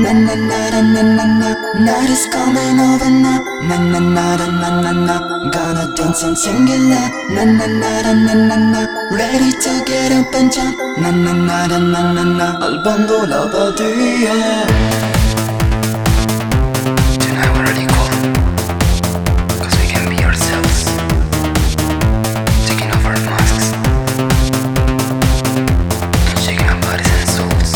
na na na na na na na. Night is coming over now. Na na na na na na na. Gonna dance and sing it loud. Na na na na na na na. Ready to get up and jump. Na na na na na na na. Al bando la badia. Tonight we're really cool, cause we can be ourselves, taking off our masks and shaking our bodies and souls.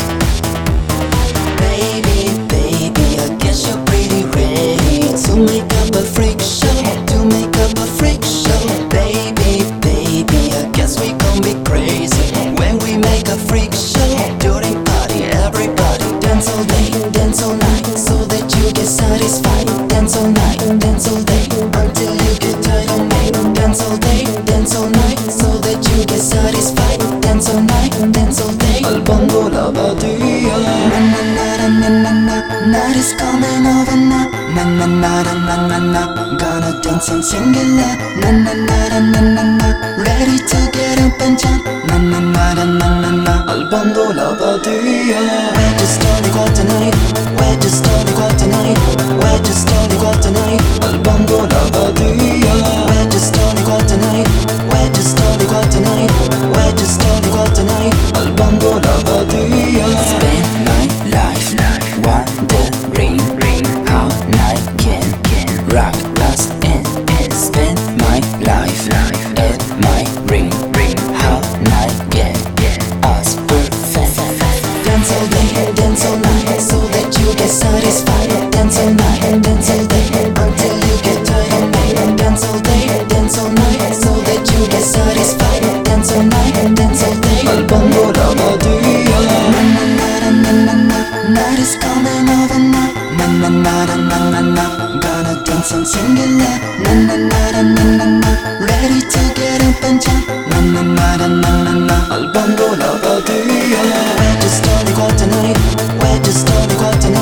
Baby, baby, I guess you're pretty ready to make up a freak show, to make up a freak show. Baby, baby, I guess we gon' be crazy when we make a freak show. During party, everybody dance all day, dance all night, so that you get satisfied. Dance all night, dance all day, until you get tired of me. Dance all day, dance all night, so that you get satisfied. Dance all night, dance all day. Al bando la badia. Na na na na na na. Night is coming over now. Na na na na na na na. Gonna dance and sing it loud. Na na na na na na na. Ready to get up and jump. Na na na na na na na. Al bando la badia. We're just starting out tonight. We're just starting out tonight. We're just starting out tonight. Al bando la badia. We're just starting out tonight. We're just starting out tonight. We're just starting out tonight. Al bando la badia. Spend my life wondering how night can rock us in. Spend my life at my ring, how night can us perfect. Dance all day, dance all night, so that you get satisfied. Dance all night, dance all day, until you get tired of me. Dance all day, dance all night, so that you get satisfied. Dance all night, dance all day. Al bando la badia. Na na na na na na. Night is coming over now. Na na na na na na na. Gonna dance and sing it loud. Na na na na na na na. Ready to get up and jump. Na na na na na na na. Al bando la badia. We're just starting out tonight. We're just starting out tonight.